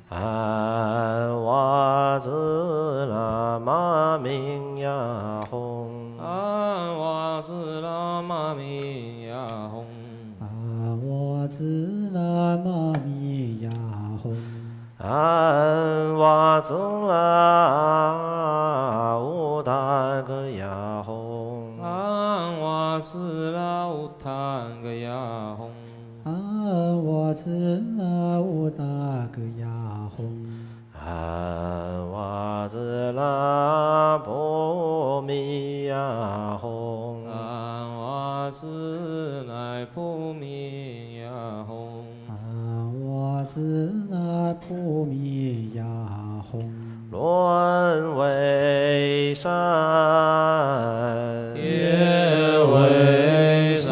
安瓦兹拉玛明呀吽， 安瓦兹拉玛明呀吽， 安瓦兹拉玛明呀吽， 安瓦兹拉乌达格呀吽， 安瓦兹拉乌坦格呀吽， 安瓦兹拉乌达格呀吽， 安瓦兹拉波米呀吽， 安瓦兹来普米呀吽， 安瓦兹拉普米呀吽， 轮为山， 天为山，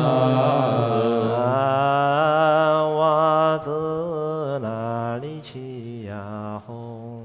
安瓦兹拉里奇呀吽。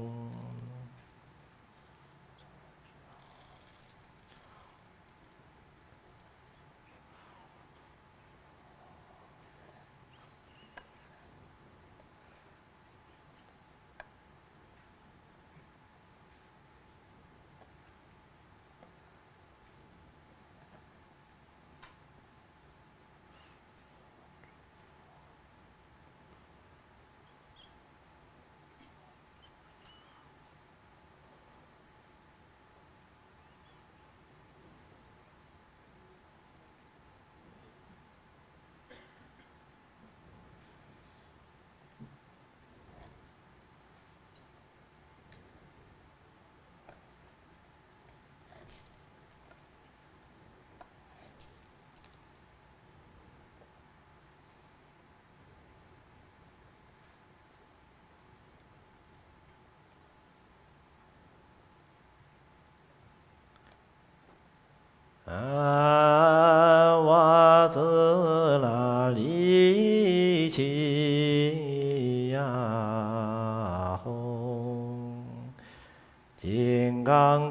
安瓦兹拉里奇呀吽，金刚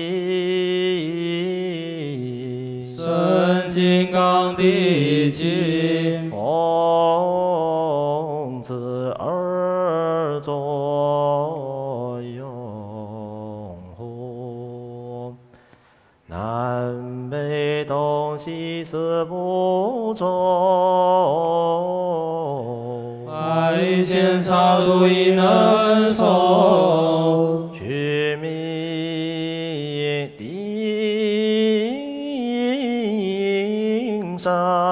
地， 顺金刚地经， 奉此而作拥护。南北东西四部洲， 百千刹土亦能受， 须弥顶上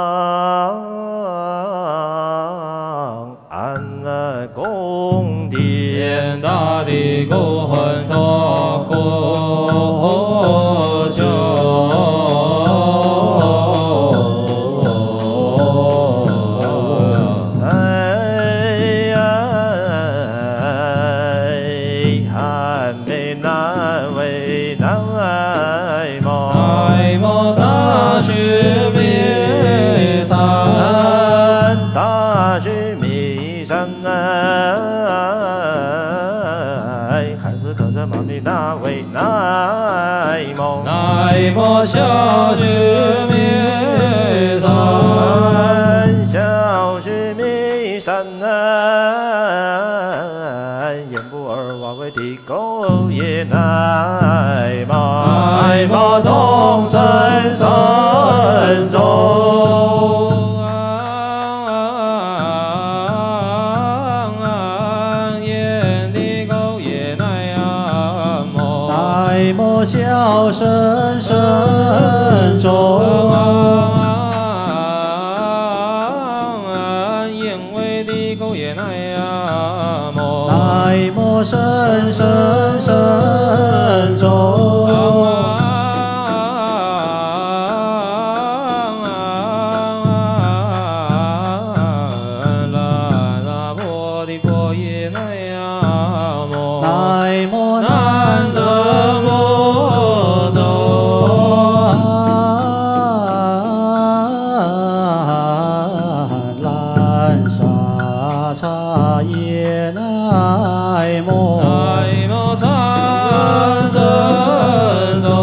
安乐宫殿， 天大地孤魂托孤求。 汉北南为南无南无大须弥山， 大须弥山汉斯克什玛米那为南无南无小须弥山， 小须弥山言不二瓦为地沟也乃玛南无东山神咒，言地沟也乃呀摩， 南无小神神咒， 言为地沟也乃呀摩， 南无神神神咒，南无南无摩兰沙茶耶乃摩， 南无禅神咒，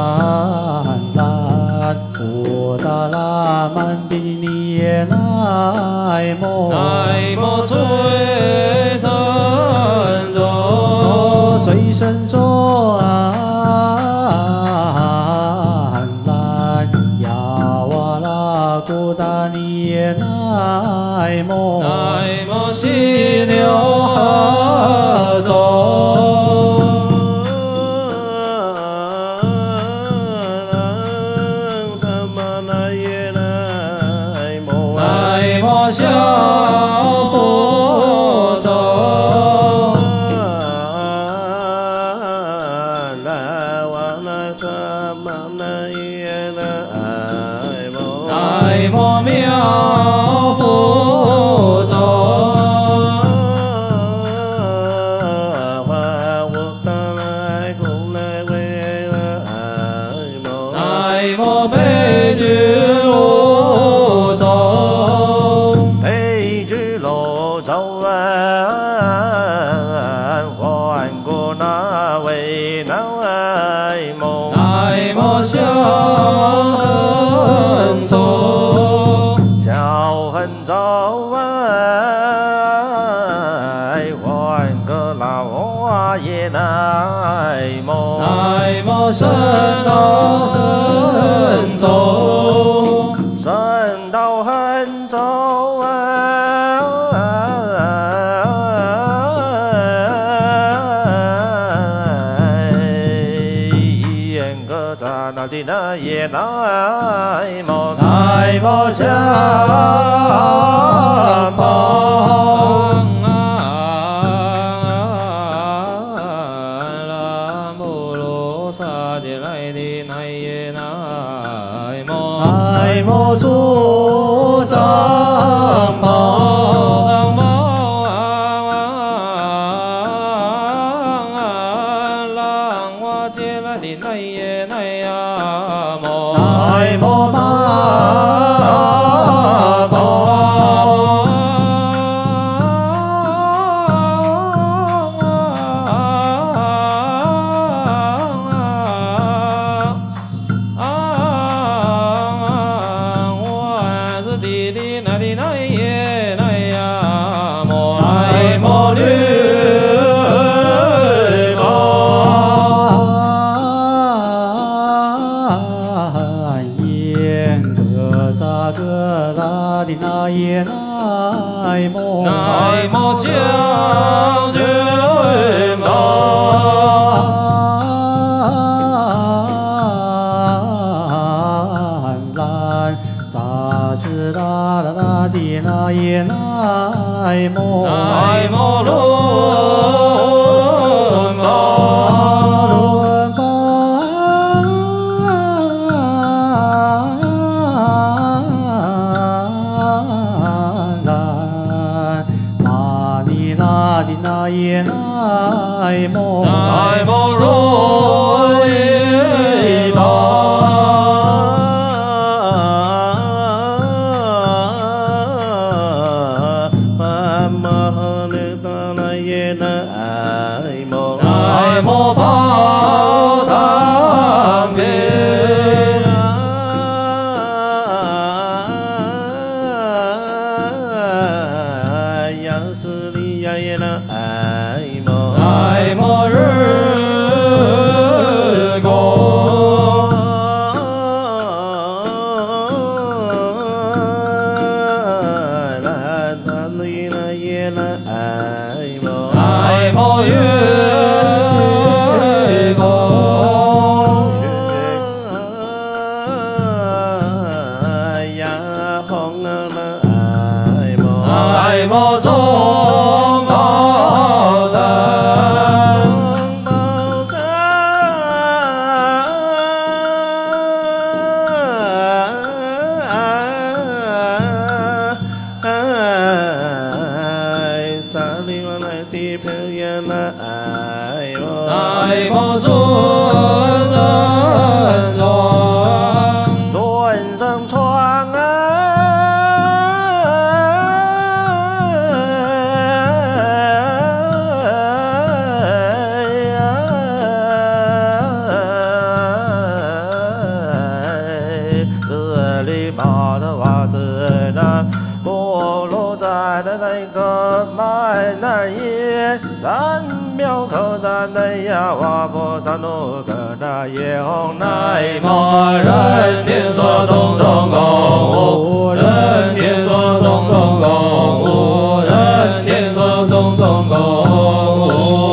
南无达拉曼帝尼耶乃摩南无最胜咒， 最胜咒南呀哇啦古达尼耶南摩南无细流合咒，南无小佛咒，南无妙佛咒，南无悲俱卢咒， 悲俱卢咒还故那为南无南无小恨咒， 小恨咒还个老花也南无南无圣道恨咒， 圣道恨咒言个扎那的那也南无南无下旁南无罗刹帝来的那耶南无南无诸藏宝藏宝朗哇揭来的那耶那呀摩南无玛耶格萨格拉的那耶那摩南无将军宝， 兰扎斯拉拉拉的那耶那摩南无轮宝， 伦巴兰玛尼拉的那耶那摩南无如意宝，南无宝藏品，南无日光，南无月光，南无中宝山，南无尊神庄， 尊生床这里跑的袜子那过来的那个买那耶，三藐口达那呀哇婆萨努格那耶吽乃摩人天所种种供物，人天所种种供物，人天所种种供物。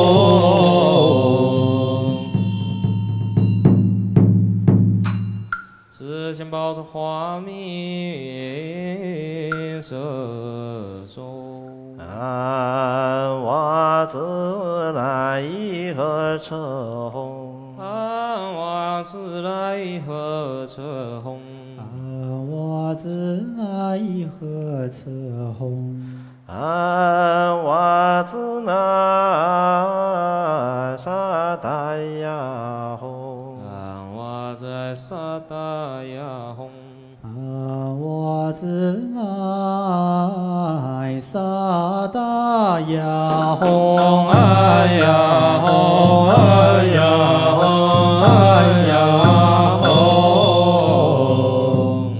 自前报出华明舍中， 安瓦自来伊和车红， 安瓦自来和车红， 安瓦自来伊和车红， 安瓦自那萨达呀红， 安瓦在萨达呀红， 安瓦自那萨达呀红， 哎呀红，哎呀红，哎呀红，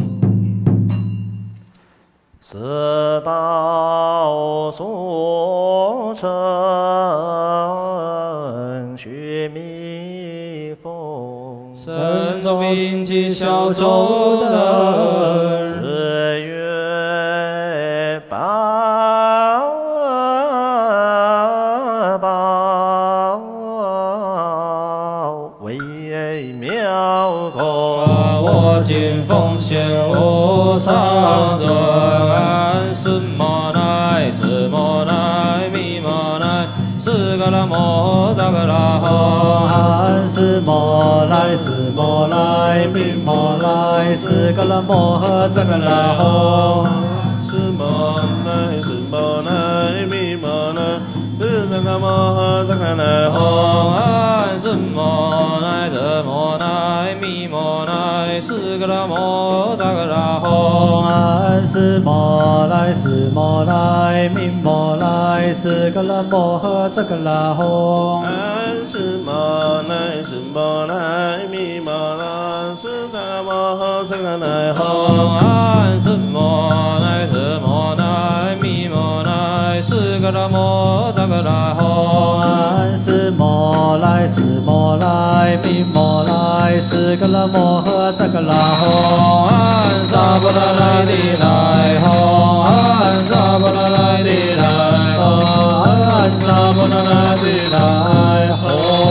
四宝所成须弥峰， 身中并起小周等， 日月八宝为妙空， 我今奉献无上尊，安斯摩乃斯摩乃弥摩乃斯噶拉摩达噶拉吼， 安斯摩来斯摩来宾摩来斯噶拉摩诃扎噶拉吼， 斯摩乃斯摩乃弥摩乃斯那个摩诃萨迦那吽， 吽， 安斯摩乃斯摩乃弥摩乃斯噶拉摩达噶拉吼， 安斯摩来斯摩来宾摩来斯噶拉摩诃扎噶拉吼， 安斯摩乃斯摩乃弥摩乃斯那个摩诃萨迦那吽， 吽， 安斯摩乃斯摩乃弥摩乃斯噶拉摩达噶拉吼， 安斯摩来斯摩来宾摩来斯噶拉摩诃扎噶拉吼， 安萨婆拉来地来吼，安萨婆拉来地来吼，安萨婆拉来地来吼。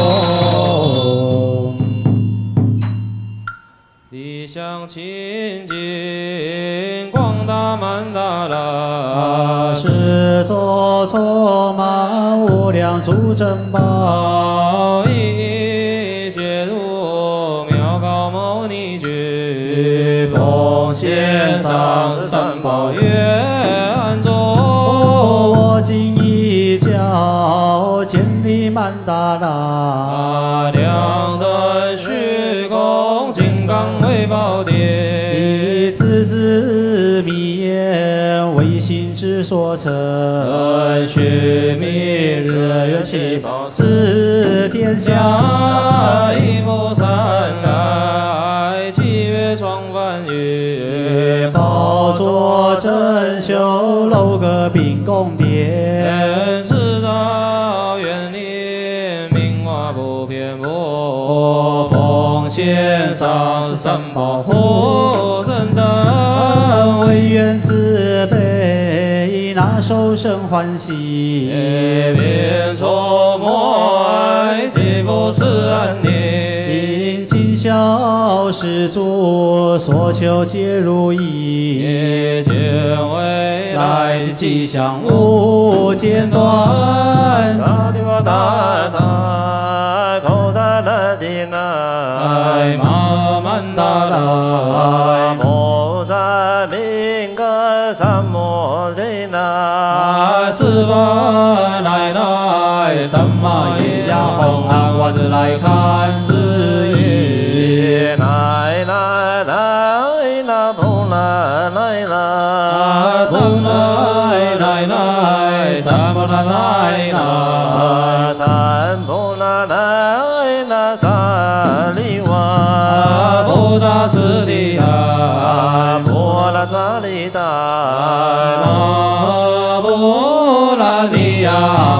理想清净广大曼达拉， 是作充满无量诸珍宝， 一切如妙高牟尼具，奉献上师三宝月安中。 我今一教建立曼达拉， 两顿虚空金刚为宝殿， 以字字密言为心之所成， 须弥日月七宝四天下一波三来，七月创梵语， 宝座珍馐楼阁并宫殿， 赤道园林名华不偏颇，奉献上师三宝护身灯， 唯愿慈悲拿受生欢喜， 便出没爱即不是安宁。 因今孝施主所求皆如意， 也见未来之吉祥无间断。 萨利瓦达达口达那迪那， 爱玛曼达拉， 摩萨明格萨摩利那， 斯巴奶奶三玛耶呀红安瓦子来看此意， 奶奶奶那普那奶那， 三奶奶奶三摩那奶奶， 三普那奶那萨利瓦， 布达次第呀， 波拉萨利达， 玛布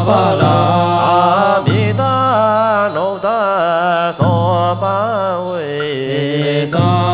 巴拉， 阿弥达罗达娑巴维。 萨。